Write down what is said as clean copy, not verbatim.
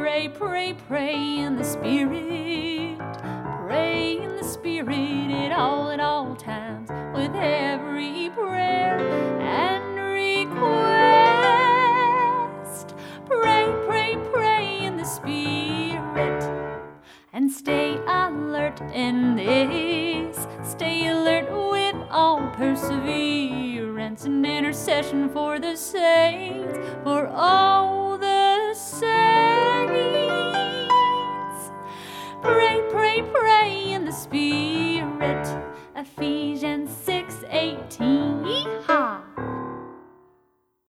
pray, pray, pray in the Spirit. Pray in the Spirit at all times, with every prayer and request. Pray, pray, pray in the Spirit, and stay alert in this. Stay alert with all perseverance and intercession for the saints, for all